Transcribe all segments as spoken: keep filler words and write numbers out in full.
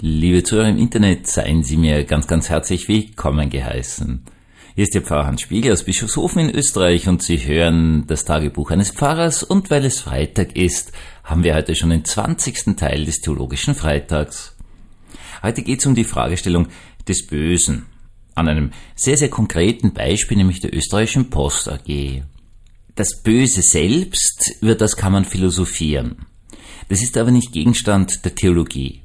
Liebe Zuhörer im Internet, seien Sie mir ganz, ganz herzlich willkommen geheißen. Hier ist Ihr Pfarrer Hans Spiegel aus Bischofshofen in Österreich und Sie hören das Tagebuch eines Pfarrers, und weil es Freitag ist, haben wir heute schon den zwanzigsten Teil des Theologischen Freitags. Heute geht es um die Fragestellung des Bösen, an einem sehr, sehr konkreten Beispiel, nämlich der Österreichischen Post A G. Das Böse selbst, über das kann man philosophieren. Das ist aber nicht Gegenstand der Theologie.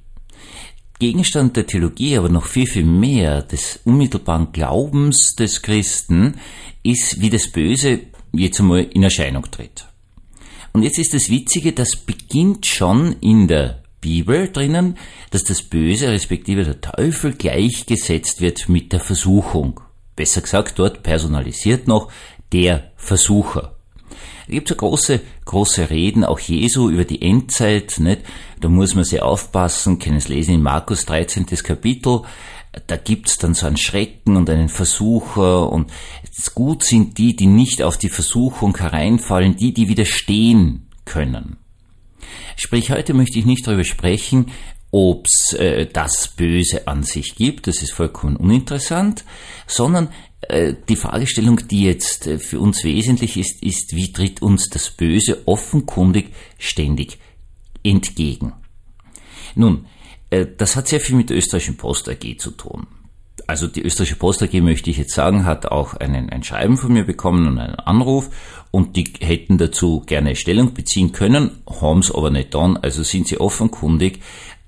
Gegenstand der Theologie, aber noch viel, viel mehr des unmittelbaren Glaubens des Christen, ist, wie das Böse jetzt einmal in Erscheinung tritt. Und jetzt ist das Witzige, das beginnt schon in der Bibel drinnen, dass das Böse, respektive der Teufel, gleichgesetzt wird mit der Versuchung. Besser gesagt, dort personalisiert noch der Versucher. Es gibt so große, große Reden, auch Jesu, über die Endzeit, nicht? Da muss man sehr aufpassen, können es lesen in Markus dreizehntes Kapitel, da gibt's dann so einen Schrecken und einen Versucher, und gut sind die, die nicht auf die Versuchung hereinfallen, die, die widerstehen können. Sprich, heute möchte ich nicht darüber sprechen, ob's äh, das Böse an sich gibt, das ist vollkommen uninteressant, sondern äh, die Fragestellung, die jetzt äh, für uns wesentlich ist, ist, wie tritt uns das Böse offenkundig ständig entgegen. Nun, äh, das hat sehr viel mit der Österreichischen Post A G zu tun. Also die Österreichische Post A G, möchte ich jetzt sagen, hat auch einen, ein Schreiben von mir bekommen und einen Anruf, und die hätten dazu gerne Stellung beziehen können, haben es aber nicht getan, also sind sie offenkundig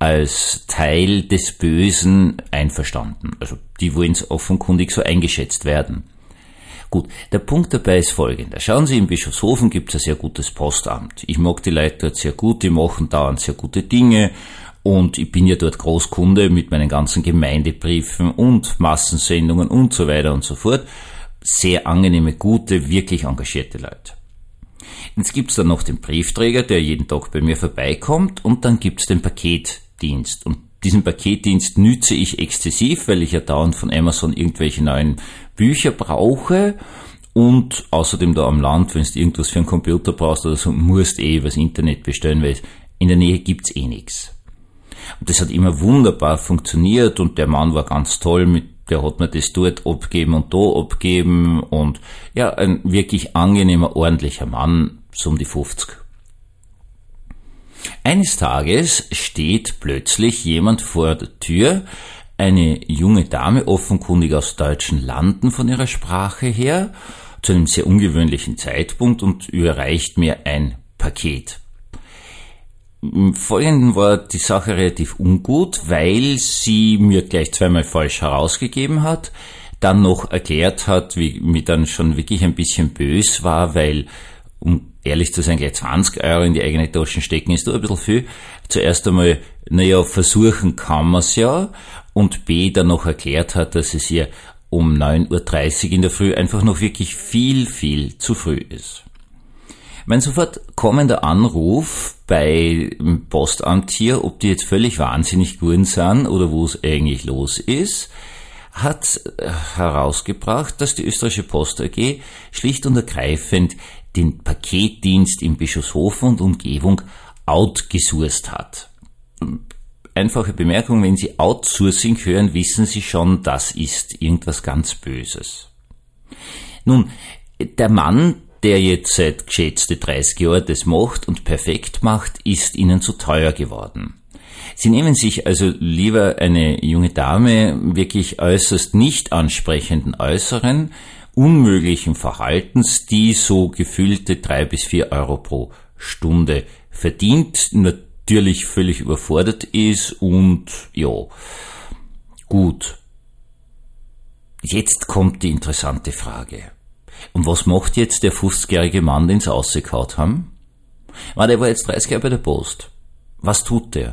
als Teil des Bösen einverstanden. Also die wollen es offenkundig so eingeschätzt werden. Gut, der Punkt dabei ist folgender. Schauen Sie, in Bischofshofen gibt es ein sehr gutes Postamt. Ich mag die Leute dort sehr gut, die machen dauernd sehr gute Dinge, und ich bin ja dort Großkunde mit meinen ganzen Gemeindebriefen und Massensendungen und so weiter und so fort. Sehr angenehme, gute, wirklich engagierte Leute. Jetzt gibt's dann noch den Briefträger, der jeden Tag bei mir vorbeikommt, und dann gibt's den Paketdienst. Und diesen Paketdienst nütze ich exzessiv, weil ich ja dauernd von Amazon irgendwelche neuen Bücher brauche, und außerdem da am Land, wenn du irgendwas für einen Computer brauchst oder so, musst eh übers Internet bestellen, weil in der Nähe gibt's eh nichts. Und das hat immer wunderbar funktioniert, und der Mann war ganz toll, mit der hat mir das dort abgeben und da abgeben, und ja, ein wirklich angenehmer, ordentlicher Mann, so um die fünfzig. Eines Tages steht plötzlich jemand vor der Tür, eine junge Dame, offenkundig aus deutschen Landen von ihrer Sprache her, zu einem sehr ungewöhnlichen Zeitpunkt, und überreicht mir ein Paket. Im Folgenden war die Sache relativ ungut, weil sie mir gleich zweimal falsch herausgegeben hat, dann noch erklärt hat, wie mir dann schon wirklich ein bisschen bös war, weil, um ehrlich zu sein, gleich zwanzig Euro in die eigene Taschen stecken ist da ein bisschen viel. Zuerst einmal, naja, versuchen kann man's ja, und B, dann noch erklärt hat, dass es ihr um neun Uhr dreißig in der Früh einfach noch wirklich viel, viel zu früh ist. Mein sofort kommender Anruf beim Postamt hier, ob die jetzt völlig wahnsinnig geworden sind oder wo es eigentlich los ist, hat herausgebracht, dass die Österreichische Post A G schlicht und ergreifend den Paketdienst in Bischofshofen und Umgebung outgesourced hat. Einfache Bemerkung, wenn Sie Outsourcing hören, wissen Sie schon, das ist irgendwas ganz Böses. Nun, der Mann, der jetzt seit geschätzte dreißig Jahren das macht und perfekt macht, ist ihnen zu teuer geworden. Sie nehmen sich also lieber eine junge Dame wirklich äußerst nicht ansprechenden Äußeren, unmöglichen Verhaltens, die so gefühlte drei bis vier Euro pro Stunde verdient, natürlich völlig überfordert ist, und ja, gut. Jetzt kommt die interessante Frage. Und was macht jetzt der fünfzigjährige Mann, den sie rausgehauen haben? Ah, der war jetzt dreißig Jahre bei der Post. Was tut der?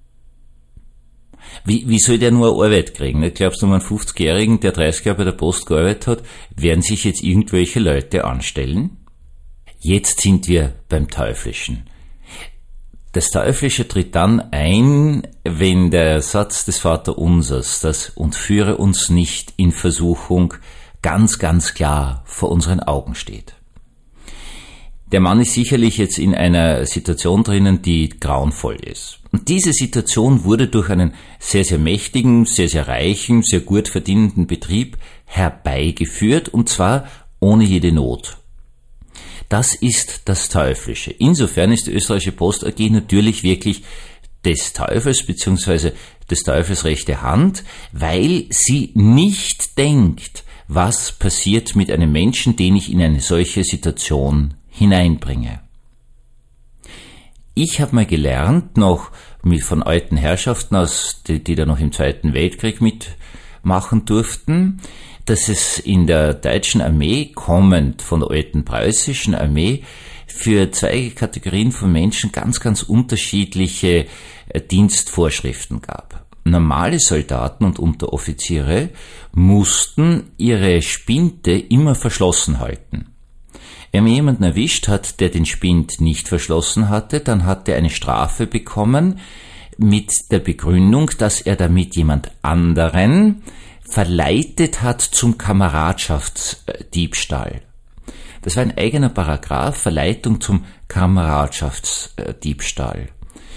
Wie, wie soll der nur eine Arbeit kriegen? Ne? Glaubst du, um einen fünfzigjährigen, der dreißig Jahre bei der Post gearbeitet hat, werden sich jetzt irgendwelche Leute anstellen? Jetzt sind wir beim Teuflischen. Das Teuflische tritt dann ein, wenn der Satz des Vaterunsers, das "und führe uns nicht in Versuchung", ganz, ganz klar vor unseren Augen steht. Der Mann ist sicherlich jetzt in einer Situation drinnen, die grauenvoll ist. Und diese Situation wurde durch einen sehr, sehr mächtigen, sehr, sehr reichen, sehr gut verdienenden Betrieb herbeigeführt, und zwar ohne jede Not. Das ist das Teuflische. Insofern ist die Österreichische Post A G natürlich wirklich des Teufels bzw. des Teufels rechte Hand, weil sie nicht denkt, was passiert mit einem Menschen, den ich in eine solche Situation hineinbringe. Ich habe mal gelernt, noch mit von alten Herrschaften, aus, die, die da noch im Zweiten Weltkrieg mitmachen durften, dass es in der deutschen Armee, kommend von der alten preußischen Armee, für zwei Kategorien von Menschen ganz, ganz unterschiedliche Dienstvorschriften gab. Normale Soldaten und Unteroffiziere mussten ihre Spinte immer verschlossen halten. Wenn man jemanden erwischt hat, der den Spind nicht verschlossen hatte, dann hat er eine Strafe bekommen mit der Begründung, dass er damit jemand anderen verleitet hat zum Kameradschaftsdiebstahl. Das war ein eigener Paragraph, Verleitung zum Kameradschaftsdiebstahl.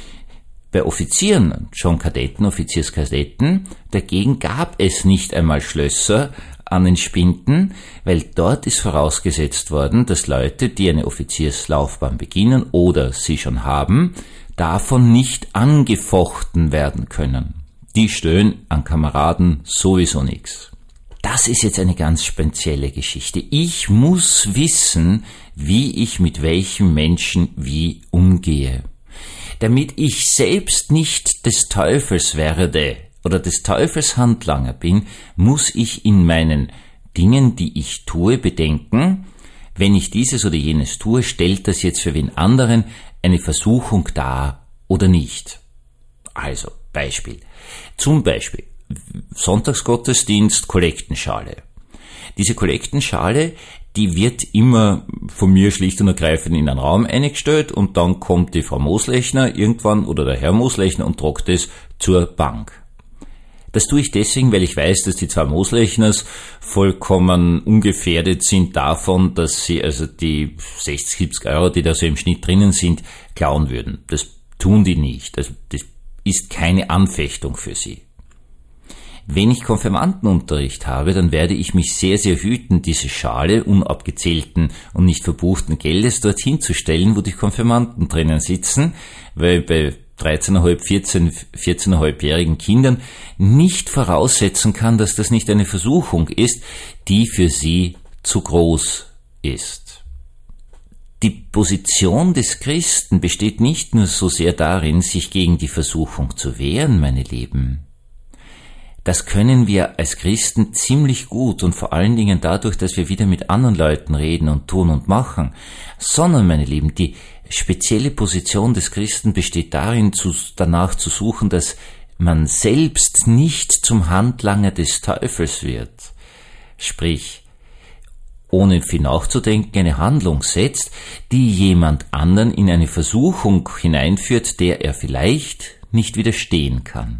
Bei Offizieren, schon Kadetten, Offizierskadetten, dagegen gab es nicht einmal Schlösser an den Spinden, weil dort ist vorausgesetzt worden, dass Leute, die eine Offizierslaufbahn beginnen oder sie schon haben, davon nicht angefochten werden können. Die stöhnen an Kameraden sowieso nichts. Das ist jetzt eine ganz spezielle Geschichte. Ich muss wissen, wie ich mit welchem Menschen wie umgehe. Damit ich selbst nicht des Teufels werde oder des Teufels Handlanger bin, muss ich in meinen Dingen, die ich tue, bedenken, wenn ich dieses oder jenes tue, stellt das jetzt für wen anderen eine Versuchung dar oder nicht. Also, Beispiel. Zum Beispiel Sonntagsgottesdienst, Kollektenschale. Diese Kollektenschale, die wird immer von mir schlicht und ergreifend in einen Raum eingestellt und dann kommt die Frau Moslechner irgendwann oder der Herr Moslechner und tragt es zur Bank. Das tue ich deswegen, weil ich weiß, dass die zwei Moslechners vollkommen ungefährdet sind davon, dass sie also die sechzig, siebzig Euro, die da so im Schnitt drinnen sind, klauen würden. Das tun die nicht. Also das ist keine Anfechtung für sie. Wenn ich Konfirmandenunterricht habe, dann werde ich mich sehr, sehr hüten, diese Schale unabgezählten und nicht verbuchten Geldes dorthin zu stellen, wo die Konfirmanden drinnen sitzen, weil bei dreizehn Komma fünf, vierzehn, vierzehn Komma fünf-jährigen Kindern nicht voraussetzen kann, dass das nicht eine Versuchung ist, die für sie zu groß ist. Die Position des Christen besteht nicht nur so sehr darin, sich gegen die Versuchung zu wehren, meine Lieben. Das können wir als Christen ziemlich gut und vor allen Dingen dadurch, dass wir wieder mit anderen Leuten reden und tun und machen, sondern, meine Lieben, die spezielle Position des Christen besteht darin, zu, danach zu suchen, dass man selbst nicht zum Handlanger des Teufels wird. Sprich, ohne viel nachzudenken, eine Handlung setzt, die jemand anderen in eine Versuchung hineinführt, der er vielleicht nicht widerstehen kann.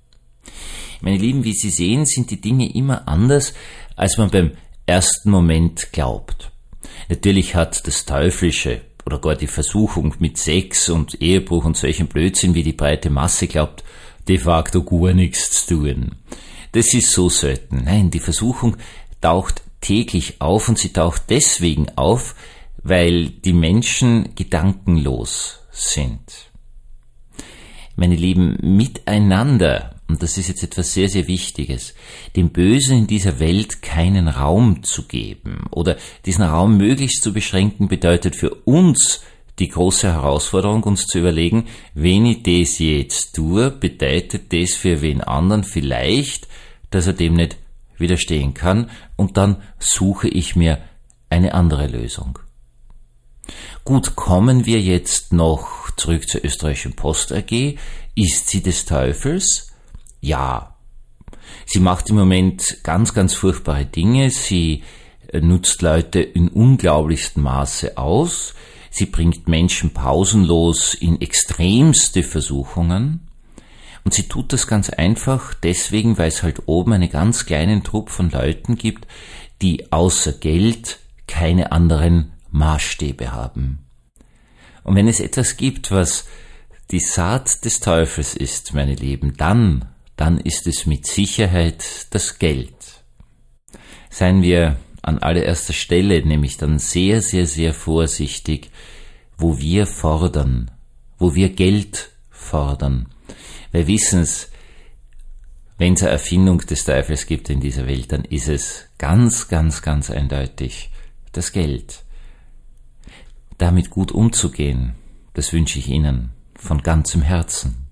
Meine Lieben, wie Sie sehen, sind die Dinge immer anders, als man beim ersten Moment glaubt. Natürlich hat das Teuflische oder gar die Versuchung mit Sex und Ehebruch und solchen Blödsinn, wie die breite Masse glaubt, de facto gar nichts zu tun. Das ist so selten. Nein, die Versuchung taucht täglich auf und sie taucht deswegen auf, weil die Menschen gedankenlos sind. Meine Lieben, miteinander, und das ist jetzt etwas sehr, sehr Wichtiges, dem Bösen in dieser Welt keinen Raum zu geben oder diesen Raum möglichst zu beschränken, bedeutet für uns die große Herausforderung, uns zu überlegen, wenn ich das jetzt tue, bedeutet das für wen anderen vielleicht, dass er dem nicht widerstehen kann, und dann suche ich mir eine andere Lösung. Gut, kommen wir jetzt noch zurück zur Österreichischen Post A G. Ist sie des Teufels? Ja. Sie macht im Moment ganz, ganz furchtbare Dinge. Sie nutzt Leute in unglaublichstem Maße aus. Sie bringt Menschen pausenlos in extremste Versuchungen. Und sie tut das ganz einfach deswegen, weil es halt oben einen ganz kleinen Trupp von Leuten gibt, die außer Geld keine anderen Maßstäbe haben. Und wenn es etwas gibt, was die Saat des Teufels ist, meine Lieben, dann, dann ist es mit Sicherheit das Geld. Seien wir an allererster Stelle nämlich dann sehr, sehr, sehr vorsichtig, wo wir fordern, wo wir Geld fordern. Weil wissen's, wenn es eine Erfindung des Teufels gibt in dieser Welt, dann ist es ganz, ganz, ganz eindeutig das Geld. Damit gut umzugehen, das wünsche ich Ihnen von ganzem Herzen.